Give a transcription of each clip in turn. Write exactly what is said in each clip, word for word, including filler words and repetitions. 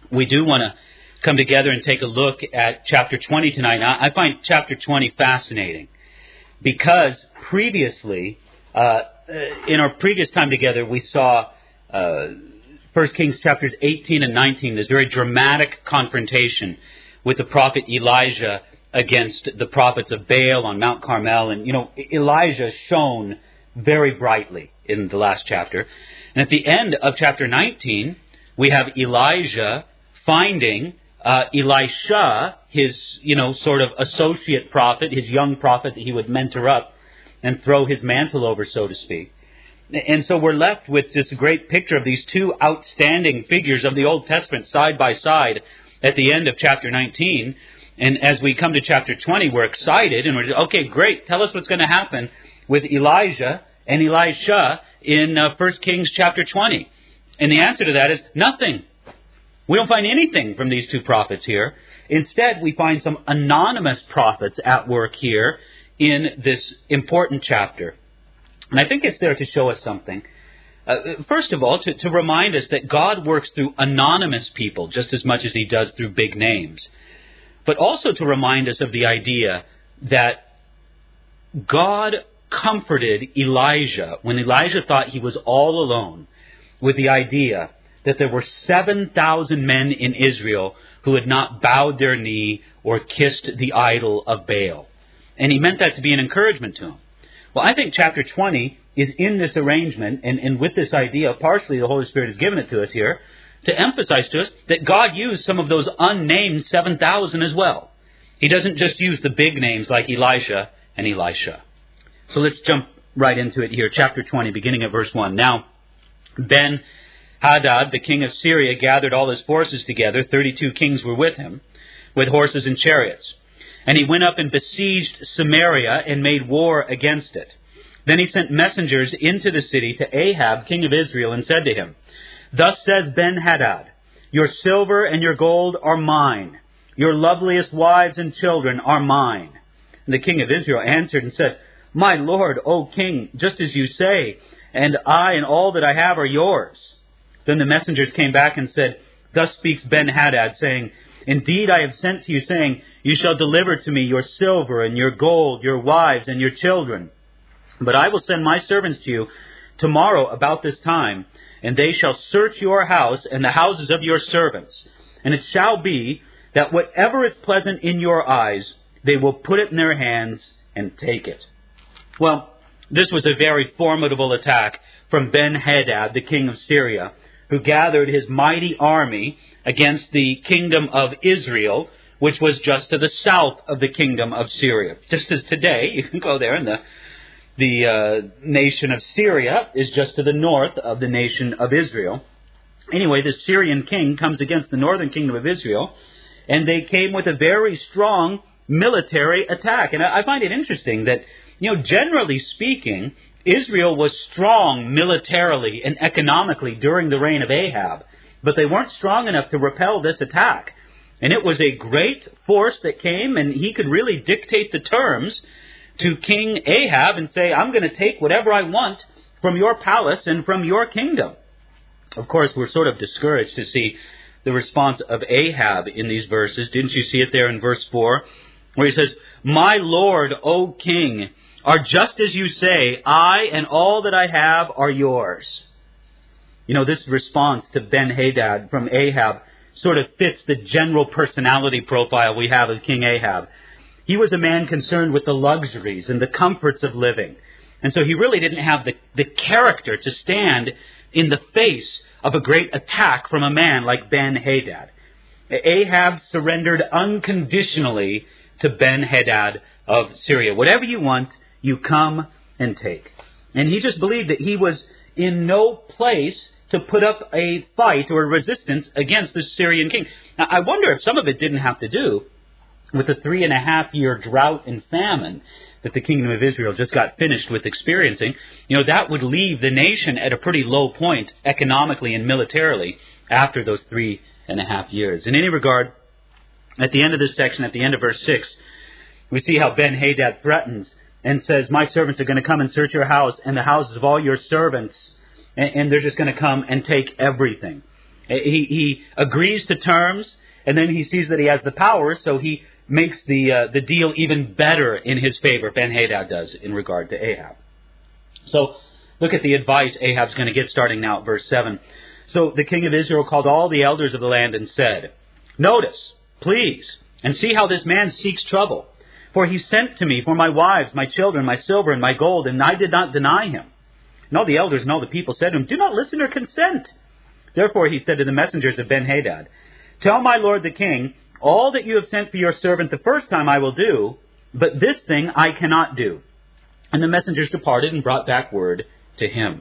we do want to come together and take a look at chapter twenty tonight. Now, I find chapter twenty fascinating because previously, uh, in our previous time together, we saw uh, First Kings chapters eighteen and nineteen, this very dramatic confrontation with the prophet Elijah against the prophets of Baal on Mount Carmel. And, you know, Elijah shone very brightly in the last chapter. And at the end of chapter nineteen, we have Elijah finding uh, Elisha, his, you know, sort of associate prophet, his young prophet that he would mentor up and throw his mantle over, so to speak. And so we're left with this great picture of these two outstanding figures of the Old Testament side by side at the end of chapter nineteen. And as we come to chapter twenty, we're excited and we're just, okay, great. Tell us what's going to happen with Elijah and Elisha in uh, First Kings chapter twenty. And the answer to that is nothing. We don't find anything from these two prophets here. Instead, we find some anonymous prophets at work here in this important chapter. And I think it's there to show us something. Uh, first of all, to, to remind us that God works through anonymous people just as much as he does through big names. But also to remind us of the idea that God comforted Elijah when Elijah thought he was all alone with the idea that there were seven thousand men in Israel who had not bowed their knee or kissed the idol of Baal. And he meant that to be an encouragement to him. Well, I think chapter twenty is in this arrangement, and, and with this idea, partially the Holy Spirit has given it to us here, to emphasize to us that God used some of those unnamed seven thousand as well. He doesn't just use the big names like Elijah and Elisha. So let's jump right into it here. Chapter twenty, beginning at verse one. Now, Ben-Hadad, the king of Syria, gathered all his forces together. Thirty-two kings were with him, with horses and chariots. And he went up and besieged Samaria and made war against it. Then he sent messengers into the city to Ahab, king of Israel, and said to him, "Thus says Ben-Hadad, your silver and your gold are mine. Your loveliest wives and children are mine." And the king of Israel answered and said, "My lord, O king, just as you say, and I and all that I have are yours." Then the messengers came back and said, "Thus speaks Ben-Hadad, saying, Indeed I have sent to you, saying, You shall deliver to me your silver and your gold, your wives and your children. But I will send my servants to you tomorrow about this time, and they shall search your house and the houses of your servants. And it shall be that whatever is pleasant in your eyes, they will put it in their hands and take it." Well, this was a very formidable attack from Ben-Hadad, the king of Syria, who gathered his mighty army against the kingdom of Israel, which was just to the south of the kingdom of Syria. Just as today, you can go there, and the, the uh, nation of Syria is just to the north of the nation of Israel. Anyway, the Syrian king comes against the northern kingdom of Israel, and they came with a very strong military attack. And I find it interesting that, you know, generally speaking, Israel was strong militarily and economically during the reign of Ahab, but they weren't strong enough to repel this attack. And it was a great force that came, and he could really dictate the terms to King Ahab and say, "I'm going to take whatever I want from your palace and from your kingdom." Of course, we're sort of discouraged to see the response of Ahab in these verses. Didn't you see it there in verse four, where he says, "My lord, O king, are just as you say, I and all that I have are yours." You know, this response to Ben-Hadad from Ahab sort of fits the general personality profile we have of King Ahab. He was a man concerned with the luxuries and the comforts of living. And so he really didn't have the, the character to stand in the face of a great attack from a man like Ben-Hadad. Ahab surrendered unconditionally to Ben-Hadad of Syria. Whatever you want, you come and take. And he just believed that he was in no place to put up a fight or a resistance against the Syrian king. Now, I wonder if some of it didn't have to do with the three and a half year drought and famine that the kingdom of Israel just got finished with experiencing. You know, that would leave the nation at a pretty low point economically and militarily after those three and a half years. In any regard, at the end of this section, at the end of verse six, we see how Ben-Hadad threatens and says, "My servants are going to come and search your house and the houses of all your servants, and, and they're just going to come and take everything." He, he agrees to terms, and then he sees that he has the power, so he makes the uh, the deal even better in his favor, Ben-Hadad does, in regard to Ahab. So, look at the advice Ahab's going to get starting now at verse seven. So, the king of Israel called all the elders of the land and said, "Notice, please, and see how this man seeks trouble. For he sent to me for my wives, my children, my silver, and my gold, and I did not deny him." And all the elders and all the people said to him, "Do not listen or consent." Therefore he said to the messengers of Ben-Hadad, "Tell my lord the king, all that you have sent for your servant the first time I will do, but this thing I cannot do." And the messengers departed and brought back word to him.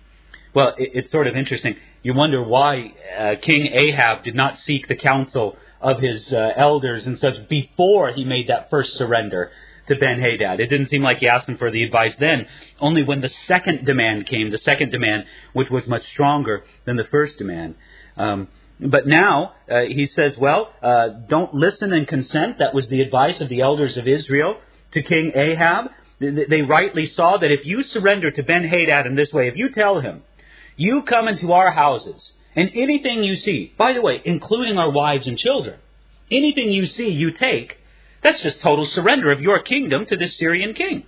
Well, it, it's sort of interesting. You wonder why uh, King Ahab did not seek the counsel of his uh, elders and such before he made that first surrender to Ben-Hadad. It didn't seem like he asked him for the advice then. Only when the second demand came, the second demand, which was much stronger than the first demand. Um, but now uh, he says, well, uh, don't listen and consent. That was the advice of the elders of Israel to King Ahab. They, they rightly saw that if you surrender to Ben-Hadad in this way, if you tell him, "You come into our houses, and anything you see," by the way, including our wives and children, "anything you see, you take," that's just total surrender of your kingdom to this Syrian king.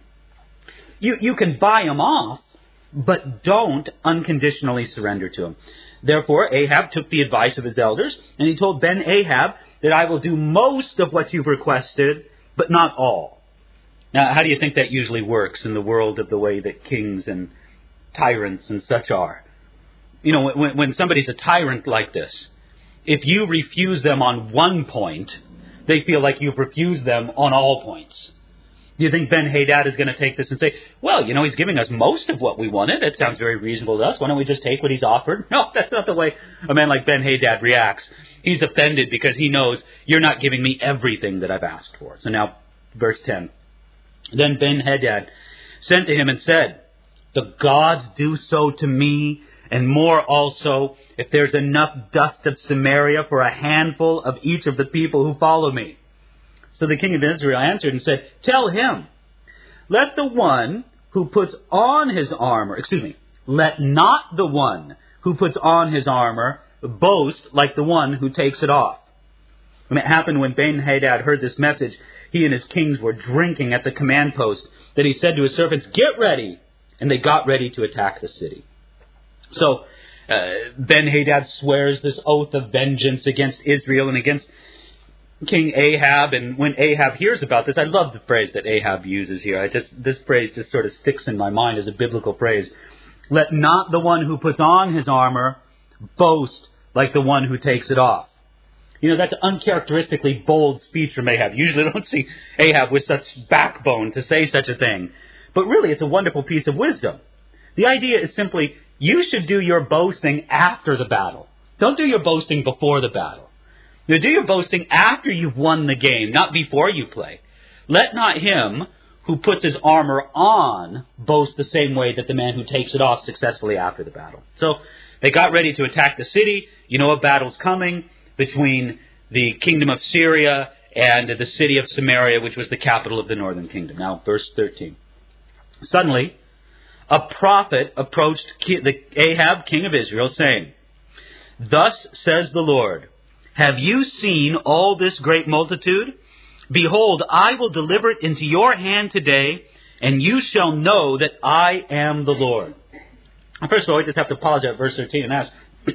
You, you can buy him off, but don't unconditionally surrender to him. Therefore, Ahab took the advice of his elders, and he told Ben-Ahab that "I will do most of what you've requested, but not all." Now, how do you think that usually works in the world of the way that kings and tyrants and such are? You know, when, when somebody's a tyrant like this, if you refuse them on one point, they feel like you've refused them on all points. Do you think Ben-Hadad is going to take this and say, "Well, you know, he's giving us most of what we wanted. That sounds very reasonable to us. Why don't we just take what he's offered?" No, that's not the way a man like Ben-Hadad reacts. He's offended because he knows, "You're not giving me everything that I've asked for." So now, verse ten. Then Ben-Hadad sent to him and said, "The gods do so to me, and more also, if there's enough dust of Samaria for a handful of each of the people who follow me." So the king of Israel answered and said, "Tell him, let the one who puts on his armor, excuse me, let not the one who puts on his armor boast like the one who takes it off." And it happened when Ben-Hadad heard this message, he and his kings were drinking at the command post, that he said to his servants, "Get ready." And they got ready to attack the city. So uh, Ben-Hadad swears this oath of vengeance against Israel and against King Ahab. And when Ahab hears about this, I love the phrase that Ahab uses here. I just This phrase just sort of sticks in my mind as a biblical phrase. "Let not the one who puts on his armor boast like the one who takes it off." You know, that's an uncharacteristically bold speech from Ahab. Usually I don't see Ahab with such backbone to say such a thing. But really, it's a wonderful piece of wisdom. The idea is simply, you should do your boasting after the battle. Don't do your boasting before the battle. You do your boasting after you've won the game, not before you play. Let not him who puts his armor on boast the same way that the man who takes it off successfully after the battle. So they got ready to attack the city. You know a battle's coming between the kingdom of Syria and the city of Samaria, which was the capital of the northern kingdom. Now, verse thirteen. Suddenly, a prophet approached the Ahab, king of Israel, saying, "Thus says the Lord, have you seen all this great multitude? Behold, I will deliver it into your hand today, and you shall know that I am the Lord." First of all, we just have to pause at verse thirteen and ask,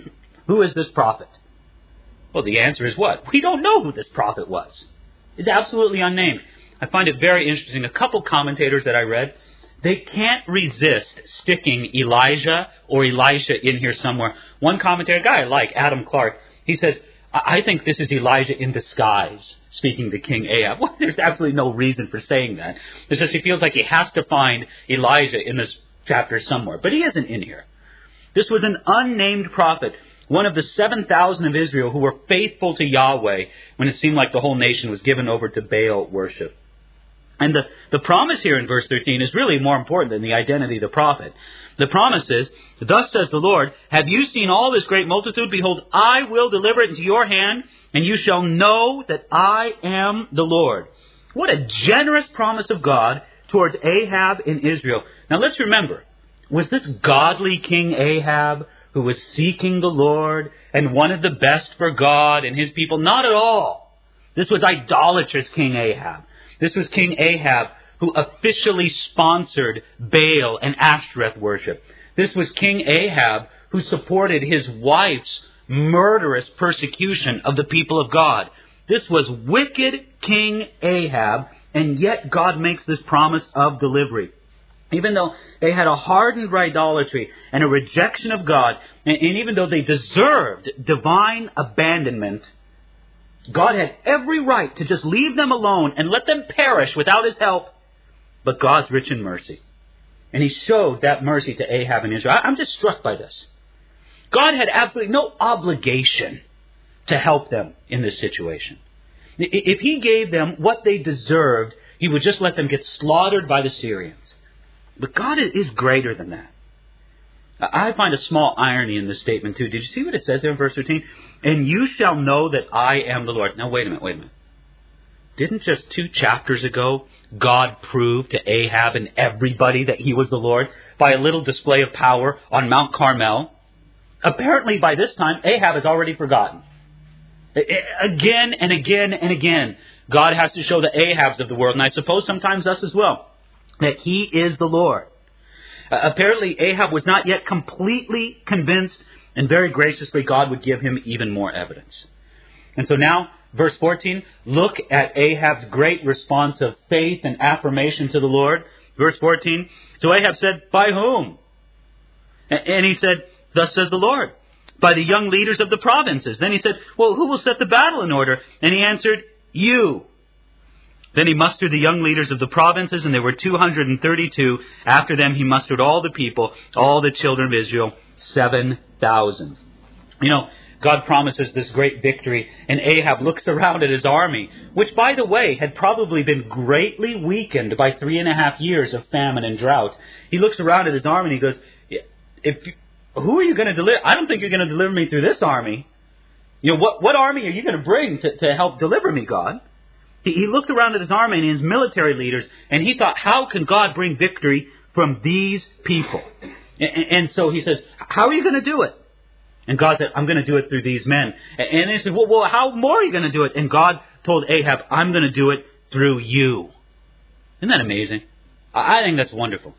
who is this prophet? Well, the answer is what? We don't know who this prophet was. It's absolutely unnamed. I find it very interesting. A couple commentators that I read, they can't resist sticking Elijah or Elisha in here somewhere. One commentator, a guy I like, Adam Clark, he says, I think this is Elijah in disguise, speaking to King Ahab. Well, there's absolutely no reason for saying that. It's just he feels like he has to find Elijah in this chapter somewhere. But he isn't in here. This was an unnamed prophet, one of the seven thousand of Israel who were faithful to Yahweh when it seemed like the whole nation was given over to Baal worship. And the, the promise here in verse thirteen is really more important than the identity of the prophet. The promise is, "Thus says the Lord, have you seen all this great multitude? Behold, I will deliver it into your hand, and you shall know that I am the Lord." What a generous promise of God towards Ahab in Israel. Now let's remember, was this godly King Ahab who was seeking the Lord and wanted the best for God and his people. Not at all. This was idolatrous King Ahab. This was King Ahab who officially sponsored Baal and Ashtoreth worship. This was King Ahab who supported his wife's murderous persecution of the people of God. This was wicked King Ahab, and yet God makes this promise of delivery. Even though they had a hardened idolatry and a rejection of God, and, and even though they deserved divine abandonment, God had every right to just leave them alone and let them perish without his help. But God's rich in mercy. And he showed that mercy to Ahab and Israel. I'm just struck by this. God had absolutely no obligation to help them in this situation. If he gave them what they deserved, he would just let them get slaughtered by the Syrians. But God is greater than that. I find a small irony in this statement too. Did you see what it says there in verse thirteen? And you shall know that I am the Lord. Now wait a minute, wait a minute. Didn't just two chapters ago God prove to Ahab and everybody that he was the Lord by a little display of power on Mount Carmel? Apparently by this time Ahab has already forgotten. Again and again and again, God has to show the Ahabs of the world, and I suppose sometimes us as well, that he is the Lord. Uh, apparently Ahab was not yet completely convinced, and very graciously God would give him even more evidence. And so now, verse fourteen, look at Ahab's great response of faith and affirmation to the Lord. Verse fourteen, so Ahab said, by whom? And he said, thus says the Lord, by the young leaders of the provinces. Then he said, well, who will set the battle in order? And he answered, you. Then he mustered the young leaders of the provinces, and there were two hundred thirty-two. After them he mustered all the people, all the children of Israel, seven thousand. You know, God promises this great victory, and Ahab looks around at his army, which, by the way, had probably been greatly weakened by three and a half years of famine and drought. He looks around at his army and he goes, if you, who are you going to deliver? I don't think you're going to deliver me through this army. You know, what, what army are you going to bring to, to help deliver me, God? He, he looked around at his army and his military leaders, and he thought, how can God bring victory from these people? And, and so he says, how are you going to do it? And God said, I'm going to do it through these men. And he said, well, well, how more are you going to do it? And God told Ahab, I'm going to do it through you. Isn't that amazing? I think that's wonderful.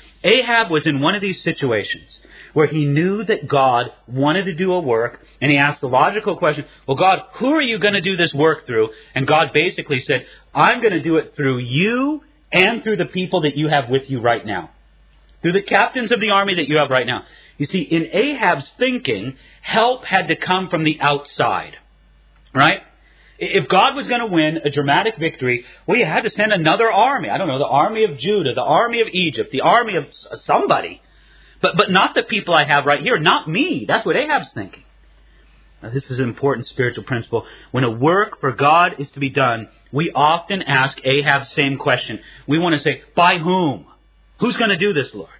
Ahab was in one of these situations where he knew that God wanted to do a work, and he asked the logical question, well, God, who are you going to do this work through? And God basically said, I'm going to do it through you and through the people that you have with you right now. Through the captains of the army that you have right now. You see, in Ahab's thinking, help had to come from the outside. Right? If God was going to win a dramatic victory, well, you had to send another army. I don't know, the army of Judah, the army of Egypt, the army of somebody. But but not the people I have right here, not me. That's what Ahab's thinking. Now, this is an important spiritual principle. When a work for God is to be done, we often ask Ahab's same question. We want to say, by whom? Who's going to do this, Lord?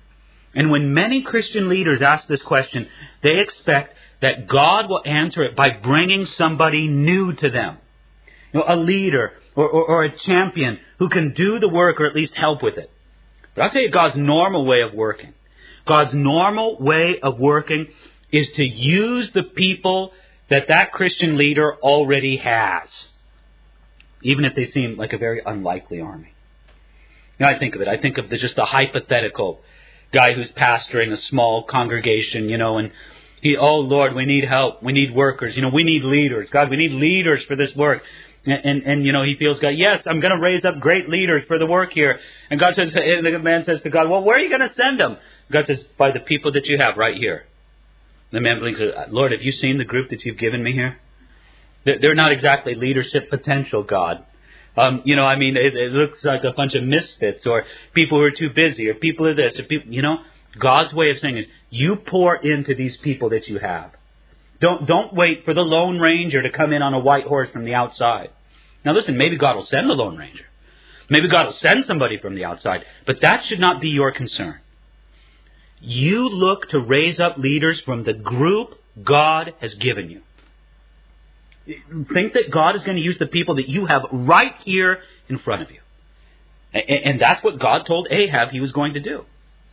And when many Christian leaders ask this question, they expect that God will answer it by bringing somebody new to them. You know, a leader or, or, or a champion who can do the work or at least help with it. But I'll tell you God's normal way of working. God's normal way of working is to use the people that that Christian leader already has, even if they seem like a very unlikely army. You know, I think of it. I think of the, just a hypothetical guy who's pastoring a small congregation, you know, and he, oh, Lord, we need help. We need workers. You know, we need leaders. God, we need leaders for this work. And, and, and you know, he feels God, yes, I'm going to raise up great leaders for the work here. And God says, and the man says to God, well, where are you going to send them? God says, by the people that you have right here. The man blinks, Lord, have you seen the group that you've given me here? They're not exactly leadership potential, God. Um, you know, I mean, it, it looks like a bunch of misfits or people who are too busy or people are this or people, you know. God's way of saying is, you pour into these people that you have. Don't don't wait for the Lone Ranger to come in on a white horse from the outside. Now listen, maybe God will send the Lone Ranger. Maybe God will send somebody from the outside. But that should not be your concern. You look to raise up leaders from the group God has given you. Think that God is going to use the people that you have right here in front of you. And that's what God told Ahab he was going to do.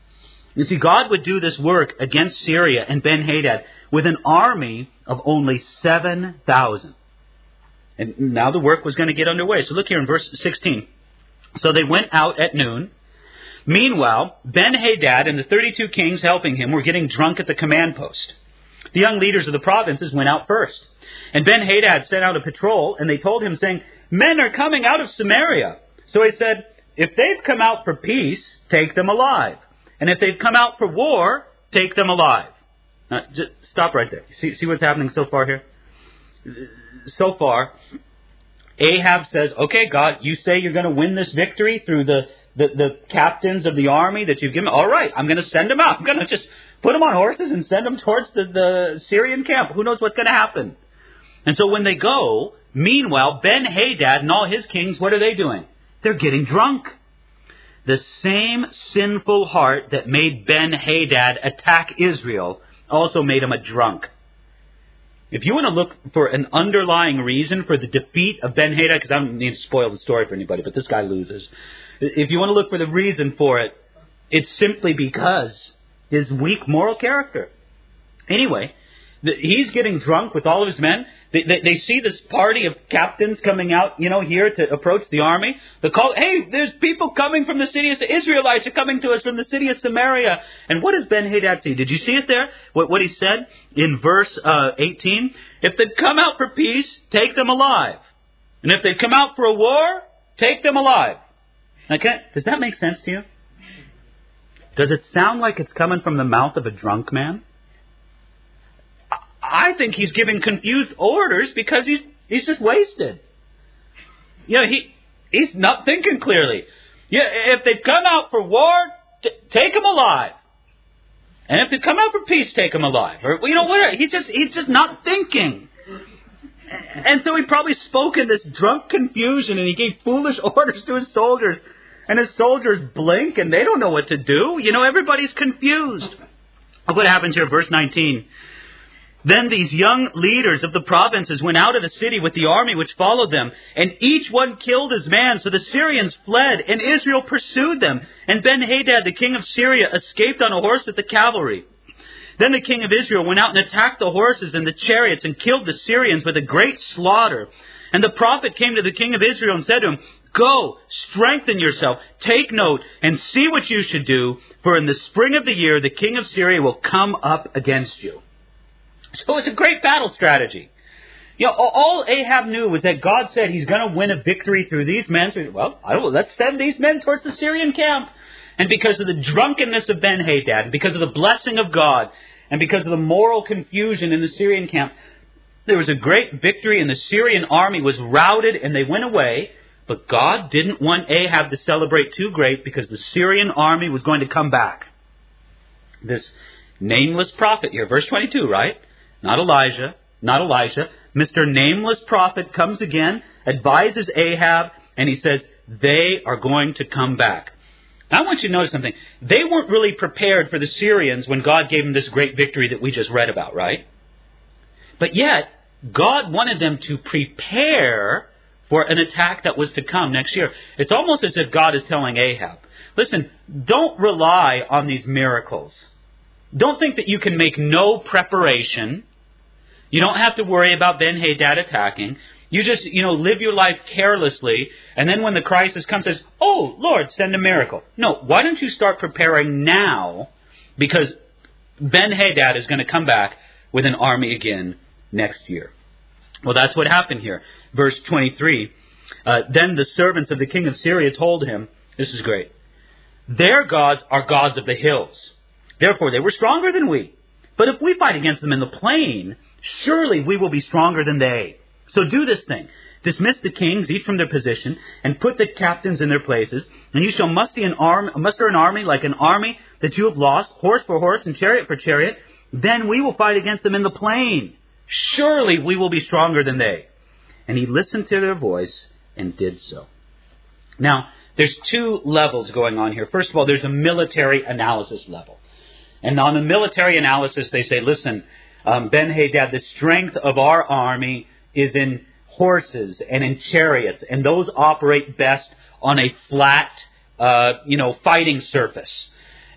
You see, God would do this work against Syria and Ben-Hadad with an army of only seven thousand. And now the work was going to get underway. So look here in verse sixteen. So they went out at noon. Meanwhile, Ben-Hadad and the thirty-two kings helping him were getting drunk at the command post. The young leaders of the provinces went out first. And Ben-Hadad sent out a patrol, and they told him, saying, "Men are coming out of Samaria." So he said, "If they've come out for peace, take them alive. And if they've come out for war, take them alive." Now, just stop right there. See, see what's happening so far here? So far, Ahab says, "Okay, God, you say you're going to win this victory through the, the, the captains of the army that you've given. All right, I'm going to send them out. I'm going to just put them on horses and send them towards the, the Syrian camp. Who knows what's going to happen?" And so when they go, meanwhile, Ben-Hadad and all his kings, what are they doing? They're getting drunk. The same sinful heart that made Ben-Hadad attack Israel also made him a drunk. If you want to look for an underlying reason for the defeat of Ben-Hadad, because I don't need to spoil the story for anybody, but this guy loses. If you want to look for the reason for it, it's simply because his weak moral character. Anyway, the, he's getting drunk with all of his men. They, they, they see this party of captains coming out, you know, here to approach the army. They call, "Hey, there's people coming from the city of Israelites are coming to us from the city of Samaria." And what does Ben-Hadad see? Did you see it there? What, what he said in verse uh, eighteen? "If they come out for peace, take them alive. And if they come out for a war, take them alive." Okay, does that make sense to you? Does it sound like it's coming from the mouth of a drunk man? I think he's giving confused orders because he's he's just wasted. You know, he he's not thinking clearly. Yeah, if they come out for war, t- take them alive. And if they come out for peace, take them alive. Or you know what? He's just he's just not thinking. And so he probably spoke in this drunk confusion, and he gave foolish orders to his soldiers. And his soldiers blink, and they don't know what to do. You know, everybody's confused. Look what happens here, verse nineteen. "Then these young leaders of the provinces went out of the city with the army which followed them, and each one killed his man. So the Syrians fled, and Israel pursued them. And Ben-Hadad, the king of Syria, escaped on a horse with the cavalry. Then the king of Israel went out and attacked the horses and the chariots and killed the Syrians with a great slaughter. And the prophet came to the king of Israel and said to him, 'Go, strengthen yourself, take note, and see what you should do, for in the spring of the year the king of Syria will come up against you.'" So it's a great battle strategy. You know, all Ahab knew was that God said he's going to win a victory through these men. So, well, I don't know, let's send these men towards the Syrian camp. And because of the drunkenness of Ben-Hadad, and because of the blessing of God, and because of the moral confusion in the Syrian camp, there was a great victory, and the Syrian army was routed, and they went away. But God didn't want Ahab to celebrate too great, because the Syrian army was going to come back. This nameless prophet here, verse twenty-two, right? Not Elijah, not Elisha. Mister Nameless Prophet comes again, advises Ahab, and he says, they are going to come back. Now I want you to notice something. They weren't really prepared for the Syrians when God gave them this great victory that we just read about, right? But yet, God wanted them to prepare for an attack that was to come next year. It's almost as if God is telling Ahab, listen, don't rely on these miracles. Don't think that you can make no preparation. You don't have to worry about Ben-Hadad attacking. You just, you know, live your life carelessly. And then when the crisis comes, says, "Oh, Lord, send a miracle." No, why don't you start preparing now? Because Ben-Hadad is going to come back with an army again next year. Well, that's what happened here. Verse twenty-three. Uh, then the servants of the king of Syria told him, this is great, "Their gods are gods of the hills. Therefore they were stronger than we. But if we fight against them in the plain, surely we will be stronger than they. So do this thing. Dismiss the kings, each from their position, and put the captains in their places. And you shall muster an, arm, muster an army like an army that you have lost, horse for horse and chariot for chariot. Then we will fight against them in the plain. Surely we will be stronger than they." And he listened to their voice and did so. Now, there's two levels going on here. First of all, there's a military analysis level. And on the military analysis, they say, listen, um, Ben-Hadad, the strength of our army is in horses and in chariots, and those operate best on a flat, uh, you know, fighting surface.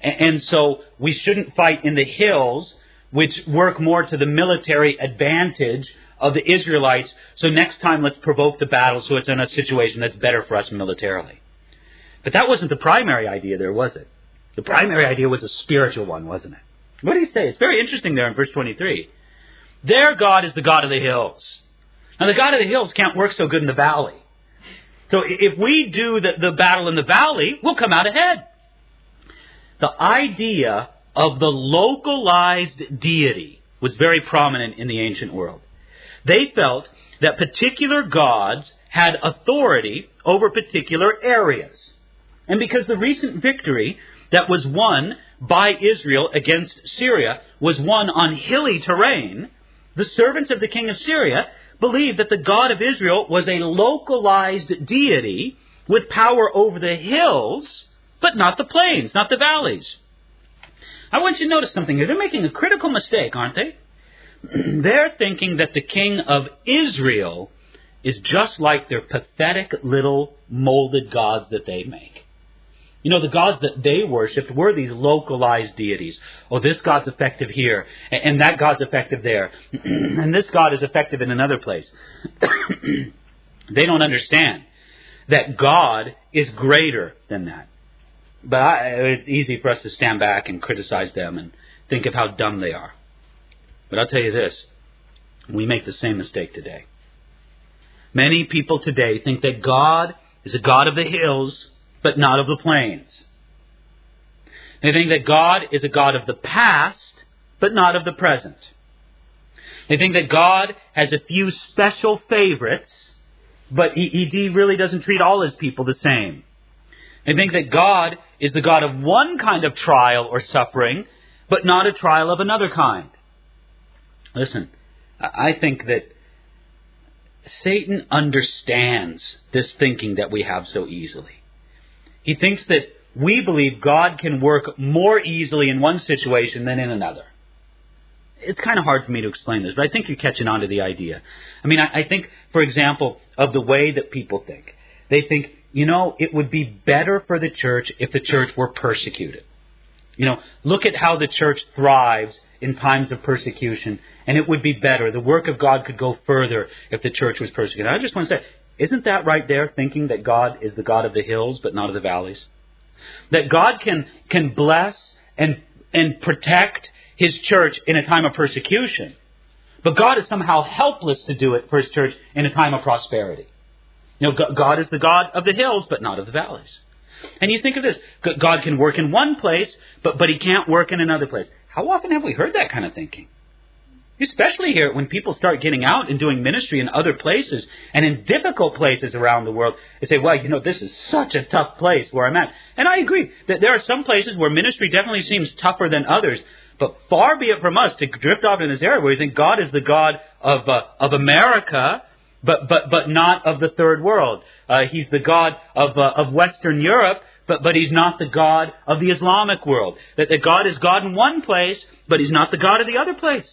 And so we shouldn't fight in the hills, which work more to the military advantage of the Israelites. So next time let's provoke the battle so it's in a situation that's better for us militarily. But that wasn't the primary idea there, was it? The primary idea was a spiritual one, wasn't it? What do you say? It's very interesting there in verse twenty-three. Their God is the God of the hills. Now the God of the hills can't work so good in the valley. So if we do the, the battle in the valley, we'll come out ahead. The idea of the localized deity was very prominent in the ancient world. They felt that particular gods had authority over particular areas. And because the recent victory that was won by Israel against Syria was won on hilly terrain, the servants of the king of Syria believed that the God of Israel was a localized deity with power over the hills, but not the plains, not the valleys. I want you to notice something here. They're making a critical mistake, aren't they? They're thinking that the king of Israel is just like their pathetic little molded gods that they make. You know, the gods that they worshipped were these localized deities. Oh, this God's effective here, and that God's effective there, and this God is effective in another place. They don't understand that God is greater than that. But I, it's easy for us to stand back and criticize them and think of how dumb they are. But I'll tell you this, we make the same mistake today. Many people today think that God is a God of the hills, but not of the plains. They think that God is a God of the past, but not of the present. They think that God has a few special favorites, but he, he really doesn't treat all his people the same. They think that God is the God of one kind of trial or suffering, but not a trial of another kind. Listen, I think that Satan understands this thinking that we have so easily. He thinks that we believe God can work more easily in one situation than in another. It's kind of hard for me to explain this, but I think you're catching on to the idea. I mean, I, I think, for example, of the way that people think. They think, you know, it would be better for the church if the church were persecuted. You know, look at how the church thrives in times of persecution, and it would be better. The work of God could go further if the church was persecuted. I just want to say, isn't that right there, thinking that God is the God of the hills, but not of the valleys? That God can can bless and and protect his church in a time of persecution, but God is somehow helpless to do it for his church in a time of prosperity. You know, God is the God of the hills, but not of the valleys. And you think of this, God can work in one place, but, but he can't work in another place. How often have we heard that kind of thinking? Especially here when people start getting out and doing ministry in other places and in difficult places around the world. They say, well, you know, this is such a tough place where I'm at. And I agree that there are some places where ministry definitely seems tougher than others. But far be it from us to drift off in this area where we think God is the God of uh, of America, but but but not of the third world. Uh, he's the God of uh, of Western Europe, but but he's not the God of the Islamic world. That, that God is God in one place, but he's not the God of the other place.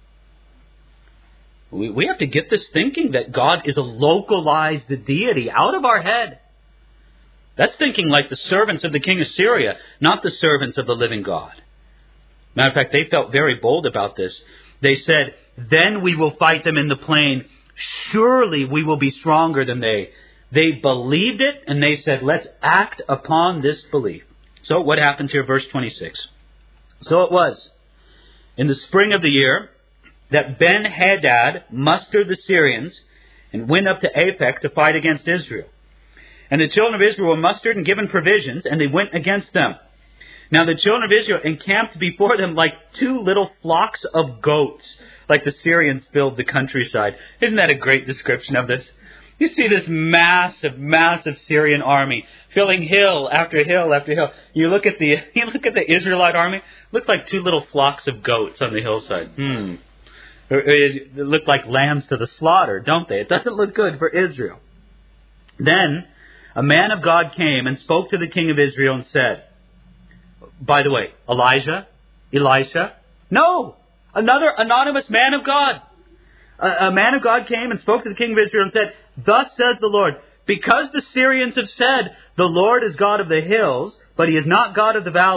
We, we have to get this thinking that God is a localized deity out of our head. That's thinking like the servants of the king of Syria, not the servants of the living God. Matter of fact, they felt very bold about this. They said, then we will fight them in the plain. Surely we will be stronger than they. They believed it, and they said, let's act upon this belief. So what happens here, verse twenty-six? So it was, in the spring of the year, that Ben-Hadad mustered the Syrians and went up to Aphek to fight against Israel. And the children of Israel were mustered and given provisions, and they went against them. Now the children of Israel encamped before them like two little flocks of goats, like the Syrians filled the countryside. Isn't that a great description of this? You see this massive, massive Syrian army filling hill after hill after hill. You look at the you look at the Israelite army, it looks like two little flocks of goats on the hillside. Hmm. They look like lambs to the slaughter, don't they? It doesn't look good for Israel. Then a man of God came and spoke to the king of Israel and said, by the way, Elijah, Elisha, no, another anonymous man of God. A, a man of God came and spoke to the king of Israel and said, thus says the Lord, because the Syrians have said, the Lord is God of the hills, but he is not God of the valleys,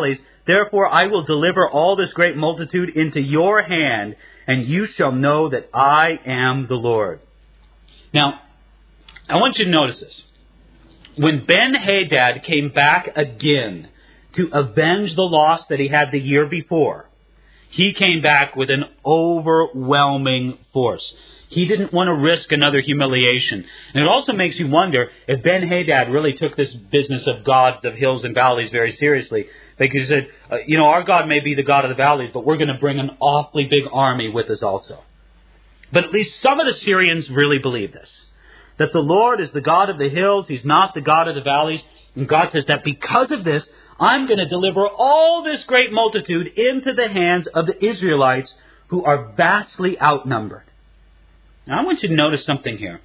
Therefore I will deliver all this great multitude into your hand, and you shall know that I am the Lord. Now, I want you to notice this. When Ben-Hadad came back again to avenge the loss that he had the year before, he came back with an overwhelming force. He didn't want to risk another humiliation. And it also makes you wonder if Ben-Hadad really took this business of gods of hills and valleys very seriously. Because he said, uh, you know, our God may be the God of the valleys, but we're going to bring an awfully big army with us also. But at least some of the Syrians really believe this. That the Lord is the God of the hills, He's not the God of the valleys. And God says that because of this, I'm going to deliver all this great multitude into the hands of the Israelites who are vastly outnumbered. Now I want you to notice something here.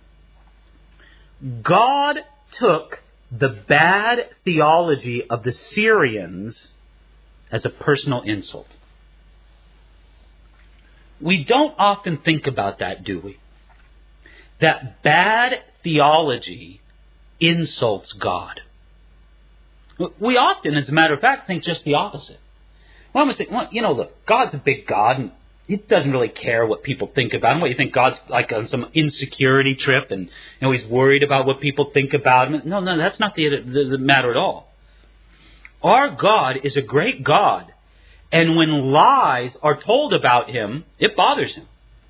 God took the bad theology of the Syrians as a personal insult. We don't often think about that, do we? That bad theology insults God. We often, as a matter of fact, think just the opposite. We almost think, well, you know, look, God's a big God, and He doesn't really care what people think about him. What, you think God's like on some insecurity trip, and you know He's worried about what people think about him? No, no, that's not the, the, the matter at all. Our God is a great God, and when lies are told about Him, it bothers Him.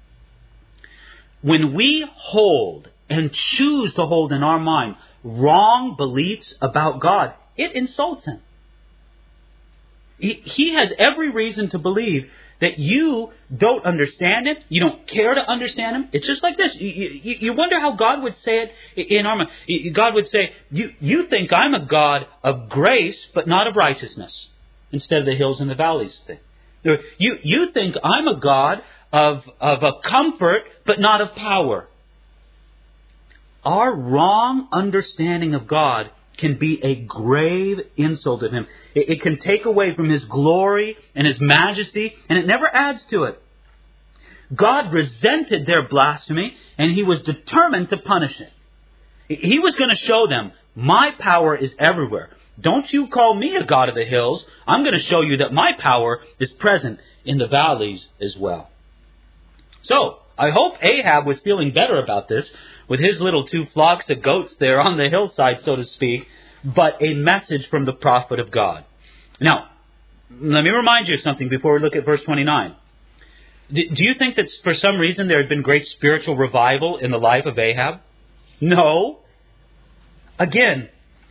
When we hold and choose to hold in our mind wrong beliefs about God, it insults Him. He, he has every reason to believe that you don't understand Him, you don't care to understand Him. It's just like this. You, you, you wonder how God would say it in our mind. God would say, you, you think I'm a God of grace, but not of righteousness, instead of the hills and the valleys thing. You, you think I'm a God of, of a comfort, but not of power. Our wrong understanding of God can be a grave insult to Him. It, it can take away from His glory and His majesty, and it never adds to it. God resented their blasphemy, and He was determined to punish it. He was going to show them, my power is everywhere. Don't you call me a God of the hills. I'm going to show you that my power is present in the valleys as well. So, I hope Ahab was feeling better about this, with his little two flocks of goats there on the hillside, so to speak, but a message from the prophet of God. Now, let me remind you of something before we look at verse twenty-nine. D- do you think that for some reason there had been great spiritual revival in the life of Ahab? No. Again,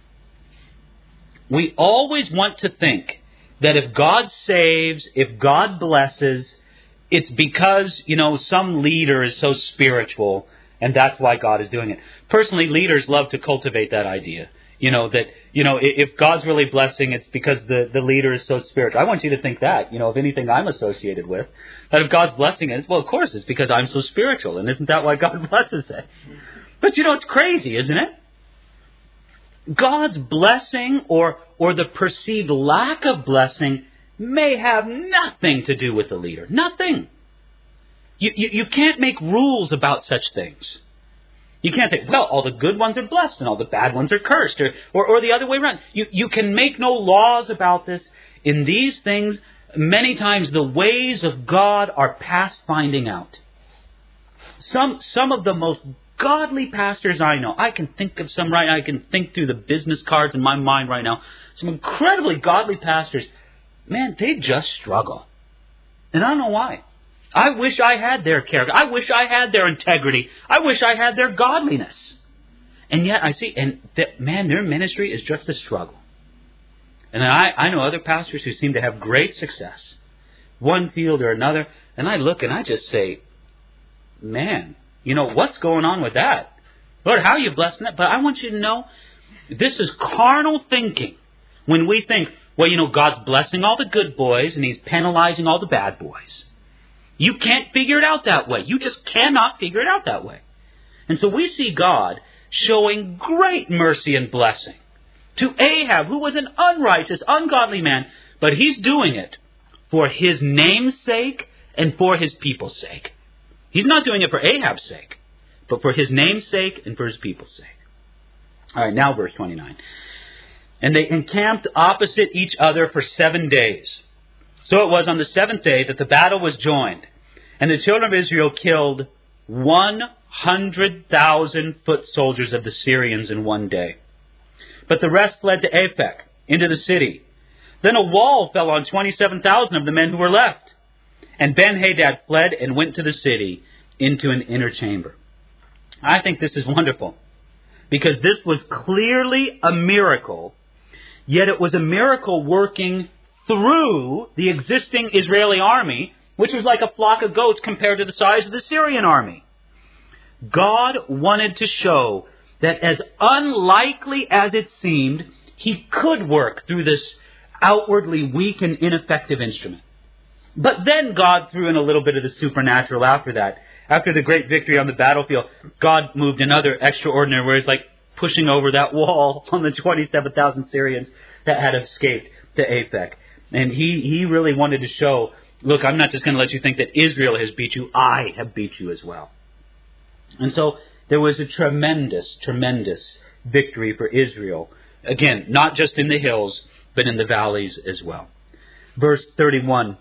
we always want to think that if God saves, if God blesses, it's because, you know, some leader is so spiritual, and that's why God is doing it. Personally, leaders love to cultivate that idea. You know, that, you know, if God's really blessing, it's because the, the leader is so spiritual. I want you to think that, you know, of anything I'm associated with, that if God's blessing it, well, of course, it's because I'm so spiritual, and isn't that why God blesses it? But, you know, it's crazy, isn't it? God's blessing or or the perceived lack of blessing may have nothing to do with the leader. Nothing. You, you, you can't make rules about such things. You can't think, well, all the good ones are blessed and all the bad ones are cursed, or, or, or the other way around. You, you can make no laws about this. In these things, many times the ways of God are past finding out. Some, some of the most godly pastors I know, I can think of some right now, I can think through the business cards in my mind right now, some incredibly godly pastors, man, they just struggle. And I don't know why. I wish I had their character. I wish I had their integrity. I wish I had their godliness. And yet I see, and that, man, their ministry is just a struggle. And then I, I know other pastors who seem to have great success, one field or another, and I look and I just say, man, you know, what's going on with that? Lord, how are you blessing that? But I want you to know, this is carnal thinking. When we think, well, you know, God's blessing all the good boys and He's penalizing all the bad boys. You can't figure it out that way. You just cannot figure it out that way. And so we see God showing great mercy and blessing to Ahab, who was an unrighteous, ungodly man, but he's doing it for his name's sake and for his people's sake. He's not doing it for Ahab's sake, but for his name's sake and for his people's sake. All right, now verse twenty-nine. And they encamped opposite each other for seven days. So it was on the seventh day that the battle was joined. And the children of Israel killed one hundred thousand foot soldiers of the Syrians in one day. But the rest fled to Aphek, into the city. Then a wall fell on twenty-seven thousand of the men who were left. And Ben-Hadad fled and went to the city into an inner chamber. I think this is wonderful, because this was clearly a miracle, yet it was a miracle working through the existing Israeli army, which was like a flock of goats compared to the size of the Syrian army. God wanted to show that as unlikely as it seemed, He could work through this outwardly weak and ineffective instrument. But then God threw in a little bit of the supernatural after that. After the great victory on the battlefield, God moved another extraordinary, where He's like pushing over that wall on the twenty-seven thousand Syrians that had escaped to Aphek. And he, he really wanted to show, look, I'm not just going to let you think that Israel has beat you, I have beat you as well. And so there was a tremendous, tremendous victory for Israel. Again, not just in the hills, but in the valleys as well. Verse thirty-one.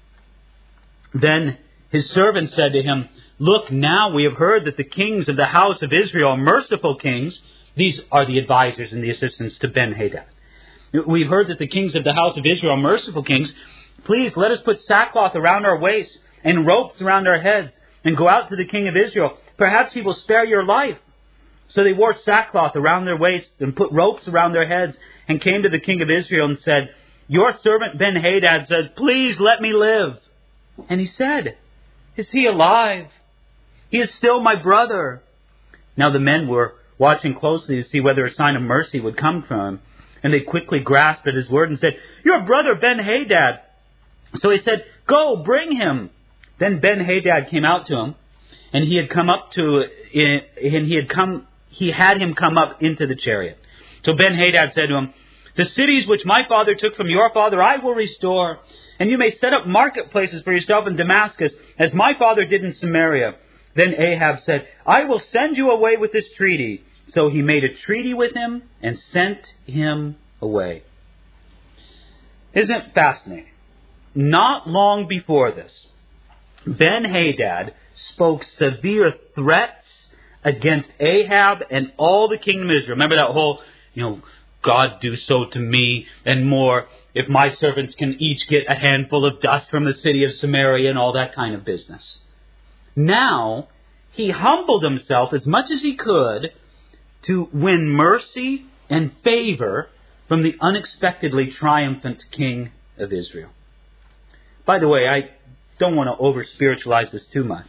Then his servants said to him, look, now we have heard that the kings of the house of Israel are merciful kings. These are the advisors and the assistants to Ben-Hadad. We've heard that the kings of the house of Israel are merciful kings. Please let us put sackcloth around our waists and ropes around our heads and go out to the king of Israel. Perhaps he will spare your life. So they wore sackcloth around their waists and put ropes around their heads and came to the king of Israel and said, your servant Ben-Hadad says, please let me live. And he said, is he alive? He is still my brother. Now the men were watching closely to see whether a sign of mercy would come from him. And they quickly grasped at his word and said, your brother Ben-Hadad. So he said, go, bring him. Then Ben-Hadad came out to him, and he had come up to, and he had come, he had him come up into the chariot. So Ben-Hadad said to him, the cities which my father took from your father I will restore, and you may set up marketplaces for yourself in Damascus, as my father did in Samaria. Then Ahab said, I will send you away with this treaty. So he made a treaty with him and sent him away. Isn't it fascinating? Not long before this, Ben-Hadad spoke severe threats against Ahab and all the kingdom of Israel. Remember that whole, you know, God do so to me and more if my servants can each get a handful of dust from the city of Samaria and all that kind of business. Now, he humbled himself as much as he could to win mercy and favor from the unexpectedly triumphant king of Israel. By the way, I don't want to over-spiritualize this too much.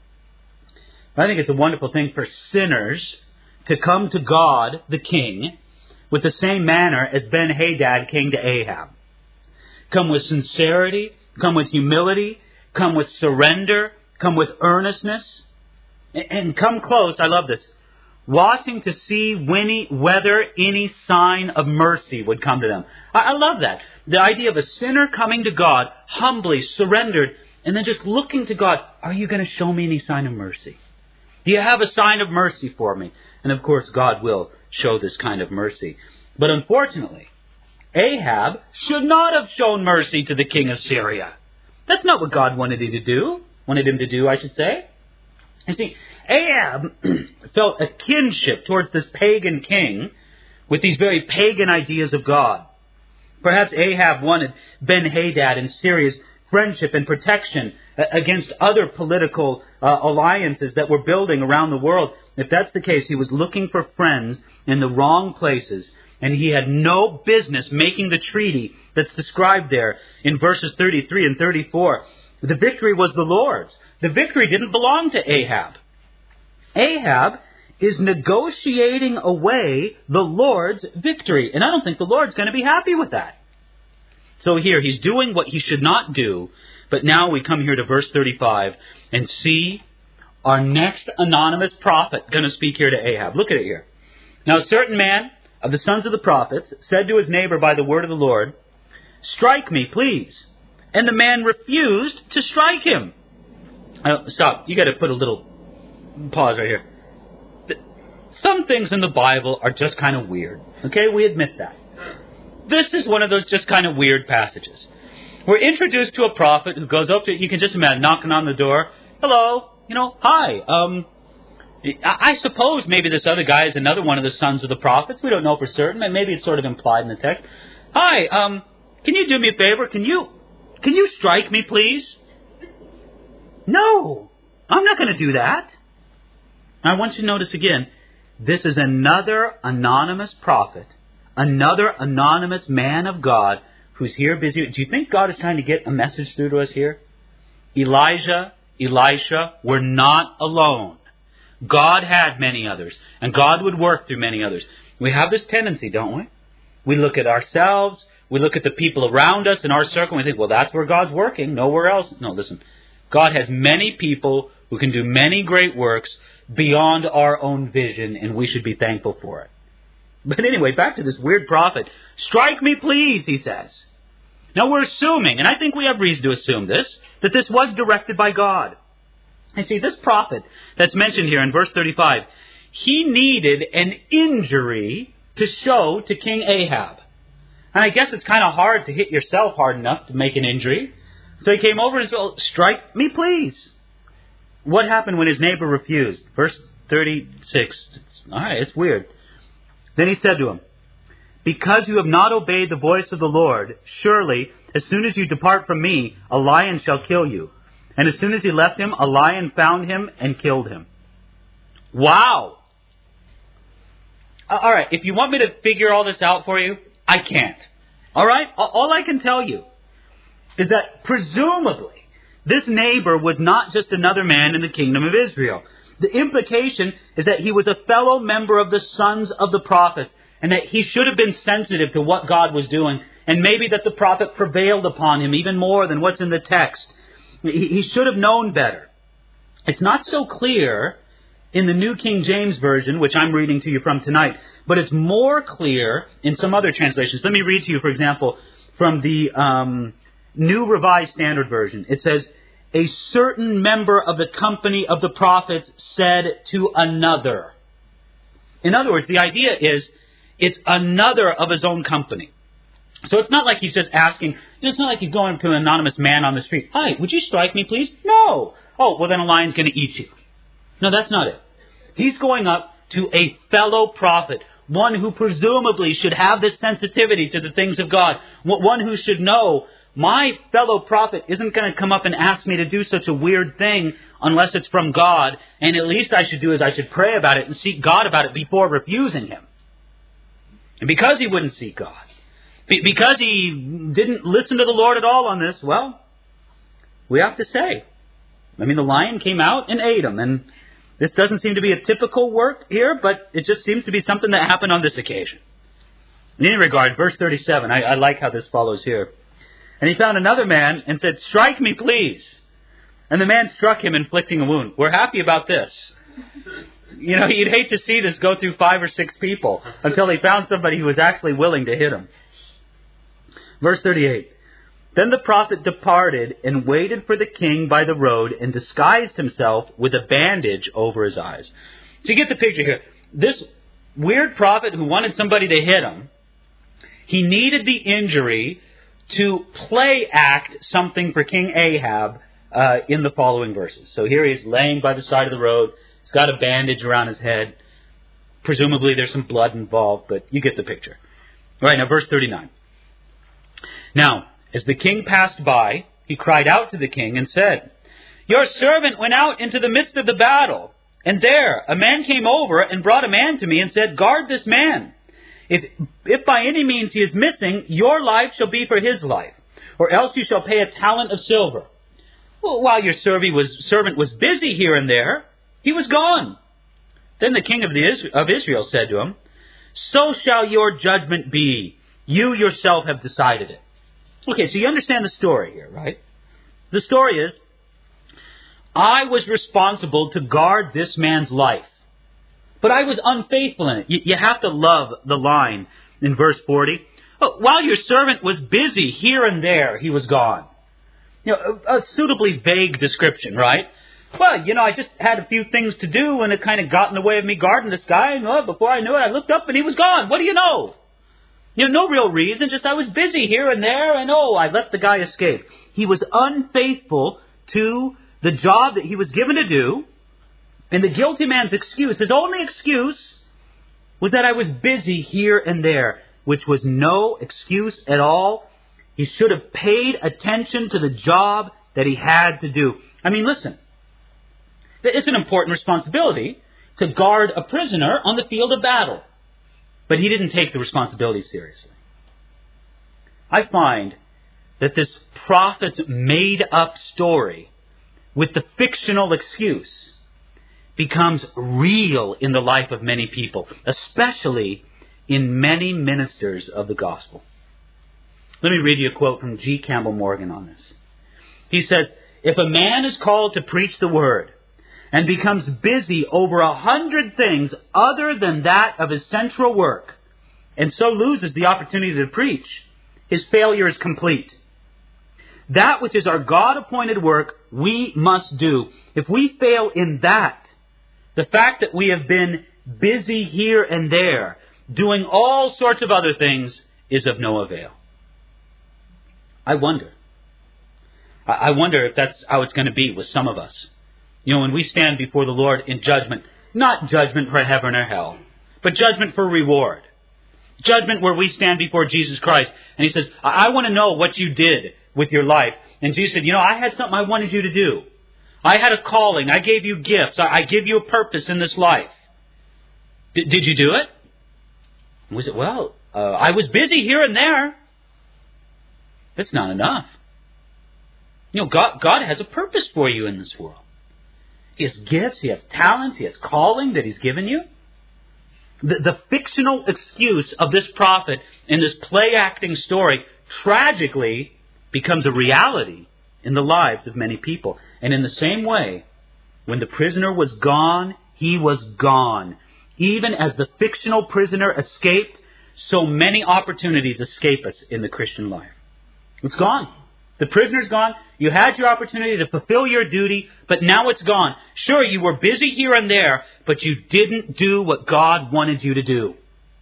I think it's a wonderful thing for sinners to come to God, the king, with the same manner as Ben-Hadad came to Ahab. Come with sincerity, come with humility, come with surrender, come with earnestness, and come close, I love this, watching to see whether any sign of mercy would come to them. I love that. The idea of a sinner coming to God, humbly, surrendered, and then just looking to God, are you going to show me any sign of mercy? Do you have a sign of mercy for me? And of course, God will show this kind of mercy. But unfortunately, Ahab should not have shown mercy to the king of Syria. That's not what God wanted him to do. Wanted him to do, I should say. You see, Ahab felt a kinship towards this pagan king with these very pagan ideas of God. Perhaps Ahab wanted Ben-Hadad and Syria's friendship and protection against other political uh, alliances that were building around the world. If that's the case, he was looking for friends in the wrong places, and he had no business making the treaty that's described there in verses thirty-three and thirty-four. The victory was the Lord's. The victory didn't belong to Ahab. Ahab is negotiating away the Lord's victory. And I don't think the Lord's going to be happy with that. So here, he's doing what he should not do. But now we come here to verse thirty-five and see our next anonymous prophet going to speak here to Ahab. Look at it here. Now a certain man of the sons of the prophets said to his neighbor by the word of the Lord, strike me, please. And the man refused to strike him. Uh, stop. You got to put a little pause right here. Some things in the Bible are just kind of weird. Okay, we admit that. this is one of those just kind of weird passages. We're introduced to a prophet who goes up to, you can just imagine, knocking on the door. Hello, you know, hi. Um, I suppose maybe this other guy is another one of the sons of the prophets. We don't know for certain. Maybe it's sort of implied in the text. Hi, um, can you do me a favor? Can you, can you strike me, please? No, I'm not going to do that. I want you to notice again, this is another anonymous prophet, another anonymous man of God who's here busy. Do you think God is trying to get a message through to us here? Elijah, Elisha were not alone. God had many others, and God would work through many others. We have this tendency, don't we? We look at ourselves, we look at the people around us in our circle, and we think, well, that's where God's working, nowhere else. No, listen. God has many people who can do many great works beyond our own vision, and we should be thankful for it. But anyway, back to this weird prophet. Strike me, please, he says. Now we're assuming, and I think we have reason to assume this, that this was directed by God. You see, this prophet that's mentioned here in verse thirty-five, he needed an injury to show to King Ahab. And I guess it's kind of hard to hit yourself hard enough to make an injury. So he came over and said, strike me, please. What happened when his neighbor refused? Verse thirty-six. All right, it's weird. Then he said to him, because you have not obeyed the voice of the Lord, surely, as soon as you depart from me, a lion shall kill you. And as soon as he left him, a lion found him and killed him. Wow. All right, if you want me to figure all this out for you, I can't. All right? All I can tell you is that presumably this neighbor was not just another man in the kingdom of Israel. The implication is that he was a fellow member of the sons of the prophets, and that he should have been sensitive to what God was doing, and maybe that the prophet prevailed upon him even more than what's in the text. He should have known better. It's not so clear in the New King James Version, which I'm reading to you from tonight, but it's more clear in some other translations. Let me read to you, for example, from the um, New Revised Standard Version. It says, a certain member of the company of the prophets said to another. In other words, the idea is it's another of his own company. So it's not like he's just asking, it's not like he's going to an anonymous man on the street. Hi, would you strike me, please? No. Oh, well, then a lion's going to eat you. No, that's not it. He's going up to a fellow prophet, one who presumably should have this sensitivity to the things of God, one who should know, my fellow prophet isn't going to come up and ask me to do such a weird thing unless it's from God, and at least I should do is I should pray about it and seek God about it before refusing him. And because he wouldn't seek God, because he didn't listen to the Lord at all on this, well, we have to say, I mean, the lion came out and ate him. And this doesn't seem to be a typical work here, but it just seems to be something that happened on this occasion. In any regard, verse thirty-seven, I, I like how this follows here. And he found another man and said, strike me, please. And the man struck him, inflicting a wound. We're happy about this. You know, you'd hate to see this go through five or six people until he found somebody who was actually willing to hit him. Verse thirty-eight, then the prophet departed and waited for the king by the road and disguised himself with a bandage over his eyes. So you get the picture here. This weird prophet who wanted somebody to hit him, he needed the injury to play act something for King Ahab uh, in the following verses. So here he's laying by the side of the road. He's got a bandage around his head. Presumably there's some blood involved, but you get the picture. All right, now verse thirty-nine. Now, as the king passed by, he cried out to the king and said, your servant went out into the midst of the battle, and there a man came over and brought a man to me and said, guard this man. If, if by any means he is missing, your life shall be for his life, or else you shall pay a talent of silver. Well, while your servant was, servant was busy here and there, he was gone. Then the king of, the, of Israel said to him, so shall your judgment be. You yourself have decided it. Okay, so you understand the story here, right? The story is, I was responsible to guard this man's life, but I was unfaithful in it. You, you have to love the line in verse forty. Oh, while your servant was busy here and there, he was gone. You know, a, a suitably vague description, right? Well, you know, I just had a few things to do, and it kind of got in the way of me guarding this guy. And well, before I knew it, I looked up and he was gone. What do you know? You know, no real reason, just I was busy here and there, and oh, I let the guy escape. He was unfaithful to the job that he was given to do, and the guilty man's excuse, his only excuse, was that I was busy here and there, which was no excuse at all. He should have paid attention to the job that he had to do. I mean, listen, it's an important responsibility to guard a prisoner on the field of battle. But he didn't take the responsibility seriously. I find that this prophet's made-up story with the fictional excuse becomes real in the life of many people, especially in many ministers of the gospel. Let me read you a quote from G. Campbell Morgan on this. He says, "If a man is called to preach the word and becomes busy over a hundred things other than that of his central work, and so loses the opportunity to preach, his failure is complete. That which is our God-appointed work, we must do. If we fail in that, the fact that we have been busy here and there, doing all sorts of other things, is of no avail." I wonder. I wonder if that's how it's going to be with some of us. You know, when we stand before the Lord in judgment, not judgment for heaven or hell, but judgment for reward. Judgment where we stand before Jesus Christ and He says, I, I want to know what you did with your life. And Jesus said, you know, I had something I wanted you to do. I had a calling. I gave you gifts. I, I give you a purpose in this life. D- did you do it? And we said, well, uh, I was busy here and there. That's not enough. You know, God, God has a purpose for you in this world. He has gifts, He has talents, He has calling that He's given you. The, the fictional excuse of this prophet in this play-acting story tragically becomes a reality in the lives of many people. And in the same way, when the prisoner was gone, he was gone. Even as the fictional prisoner escaped, so many opportunities escape us in the Christian life. It's gone. The prisoner's gone. You had your opportunity to fulfill your duty, but now it's gone. Sure, you were busy here and there, but you didn't do what God wanted you to do.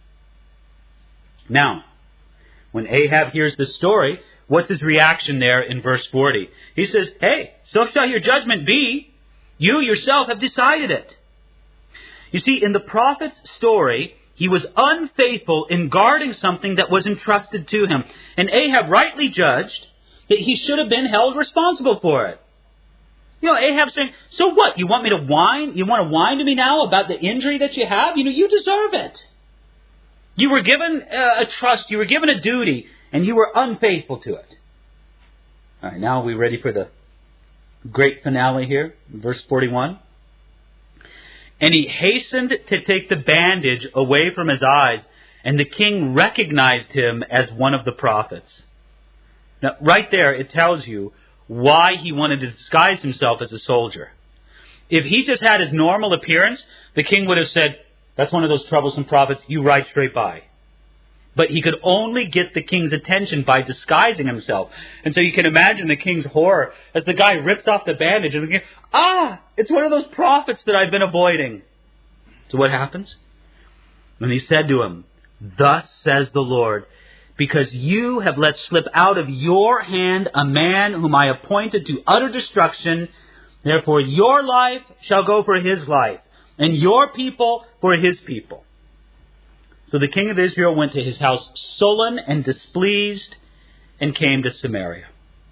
Now, when Ahab hears the story, what's his reaction there in verse forty? He says, hey, so shall your judgment be. You yourself have decided it. You see, in the prophet's story, he was unfaithful in guarding something that was entrusted to him. And Ahab rightly judged that he should have been held responsible for it. You know, Ahab's saying, so what? You want me to whine? You want to whine to me now about the injury that you have? You know, you deserve it. You were given a trust. You were given a duty. And you were unfaithful to it. All right, now are we ready for the great finale here? Verse forty-one. And he hastened to take the bandage away from his eyes, and the king recognized him as one of the prophets. Now, right there, it tells you why he wanted to disguise himself as a soldier. If he just had his normal appearance, the king would have said, that's one of those troublesome prophets, you ride straight by. But he could only get the king's attention by disguising himself. And so you can imagine the king's horror as the guy rips off the bandage and the king, ah, it's one of those prophets that I've been avoiding. So what happens? When he said to him, thus says the Lord, because you have let slip out of your hand a man whom I appointed to utter destruction, therefore your life shall go for his life, and your people for his people. So the king of Israel went to his house sullen and displeased and came to Samaria.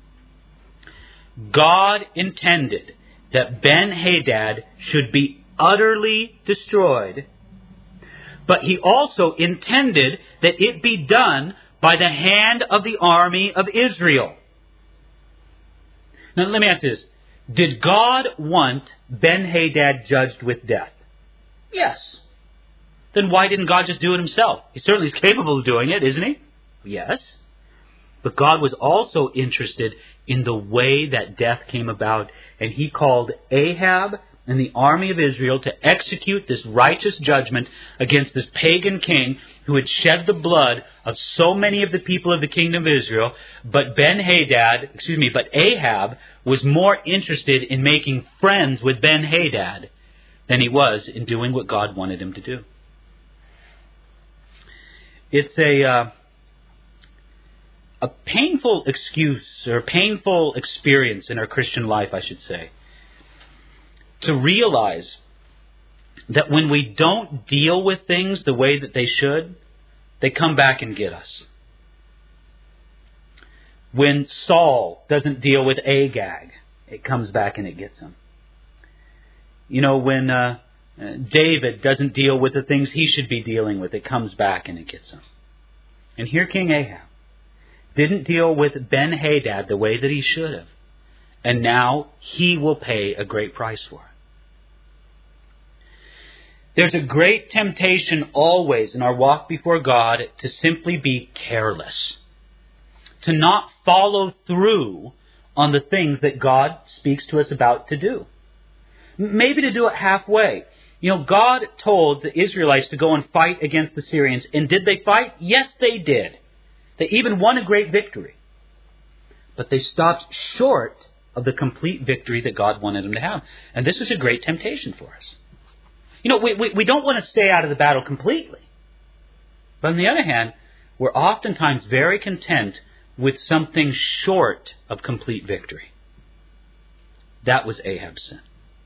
God intended that Ben-Hadad should be utterly destroyed, but he also intended that it be done by the hand of the army of Israel. Now let me ask this. Did God want Ben-Hadad judged with death? Yes. Then why didn't God just do it himself? He certainly is capable of doing it, isn't he? Yes. But God was also interested in the way that death came about. And he called Ahab and the army of Israel to execute this righteous judgment against this pagan king who had shed the blood of so many of the people of the kingdom of Israel. But Ben-Hadad, excuse me, but Ahab was more interested in making friends with Ben-Hadad than he was in doing what God wanted him to do. It's a uh, a painful excuse or painful experience in our Christian life, I should say, to realize that when we don't deal with things the way that they should, they come back and get us. When Saul doesn't deal with Agag, it comes back and it gets him. You know, when uh, David doesn't deal with the things he should be dealing with, it comes back and it gets him. And here King Ahab didn't deal with Ben-Hadad the way that he should have. And now he will pay a great price for it. There's a great temptation always in our walk before God to simply be careless, to not follow through on the things that God speaks to us about to do. Maybe to do it halfway. You know, God told the Israelites to go and fight against the Syrians. And did they fight? Yes, they did. They even won a great victory. But they stopped short of the complete victory that God wanted them to have. And this is a great temptation for us. You know, we, we, we don't want to stay out of the battle completely. But on the other hand, we're oftentimes very content with something short of complete victory. That was Ahab's sin.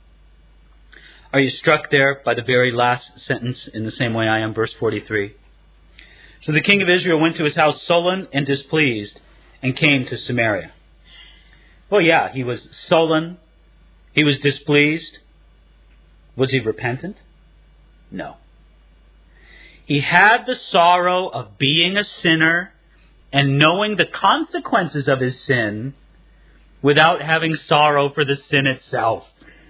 Are you struck there by the very last sentence in the same way I am? Verse forty-three. So the king of Israel went to his house sullen and displeased and came to Samaria. Well, yeah, he was sullen. He was displeased. Was he repentant? No. He had the sorrow of being a sinner and knowing the consequences of his sin without having sorrow for the sin itself.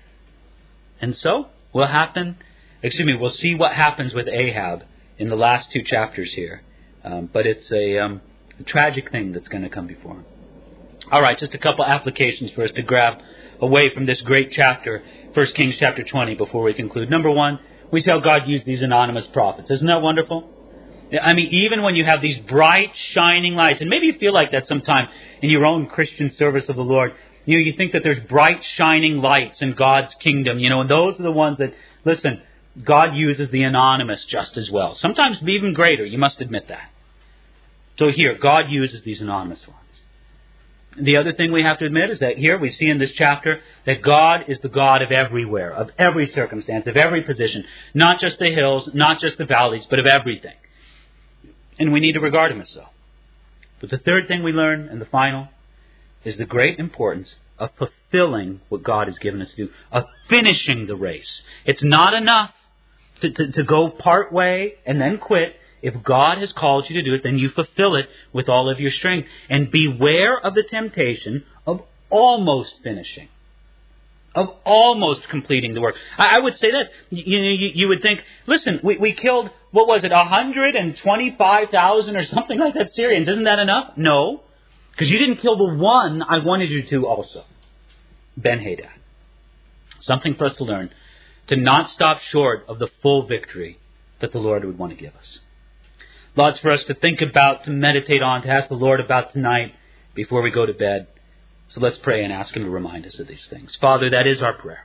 And so, will happen, excuse me, we'll see what happens with Ahab in the last two chapters here. Um, but it's a, um, a tragic thing that's going to come before him. All right, just a couple applications for us to grab away from this great chapter, First Kings chapter twenty, before we conclude. Number one, we see how God used these anonymous prophets. Isn't that wonderful? I mean, even when you have these bright, shining lights, and maybe you feel like that sometime in your own Christian service of the Lord, you know, you think that there's bright, shining lights in God's kingdom, you know, and those are the ones that, listen, God uses the anonymous just as well. Sometimes even greater, you must admit that. So here, God uses these anonymous ones. The other thing we have to admit is that here we see in this chapter that God is the God of everywhere, of every circumstance, of every position. Not just the hills, not just the valleys, but of everything. And we need to regard Him as so. But the third thing we learn, and the final, is the great importance of fulfilling what God has given us to do, of finishing the race. It's not enough to, to, to go part way and then quit. If God has called you to do it, then you fulfill it with all of your strength. And beware of the temptation of almost finishing, of almost completing the work. I, I would say this. You, you, you would think, listen, we, we killed, what was it, one hundred twenty-five thousand or something like that Syrians. Isn't that enough? No. Because you didn't kill the one I wanted you to also. Ben-Hadad. Something for us to learn. To not stop short of the full victory that the Lord would want to give us. Lots for us to think about, to meditate on, to ask the Lord about tonight before we go to bed. So let's pray and ask Him to remind us of these things. Father, that is our prayer.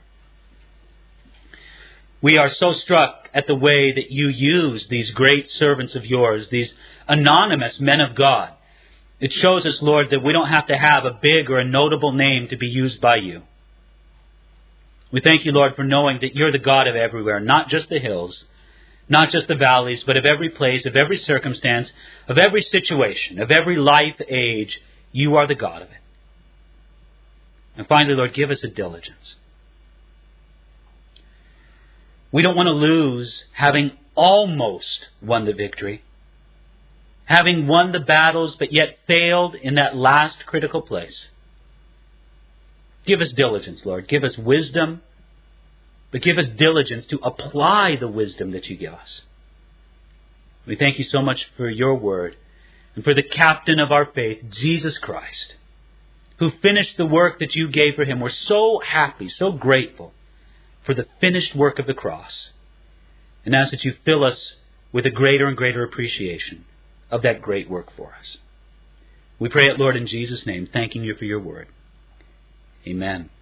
We are so struck at the way that you use these great servants of yours, these anonymous men of God. It shows us, Lord, that we don't have to have a big or a notable name to be used by you. We thank you, Lord, for knowing that you're the God of everywhere, not just the hills, not just the valleys, but of every place, of every circumstance, of every situation, of every life age. You are the God of it. And finally, Lord, give us a diligence. We don't want to lose having almost won the victory, having won the battles, but yet failed in that last critical place. Give us diligence, Lord. Give us wisdom. But give us diligence to apply the wisdom that you give us. We thank you so much for your word and for the captain of our faith, Jesus Christ, who finished the work that you gave for him. We're so happy, so grateful for the finished work of the cross. And ask that you fill us with a greater and greater appreciation of that great work for us. We pray it, Lord, in Jesus' name, thanking you for your word. Amen.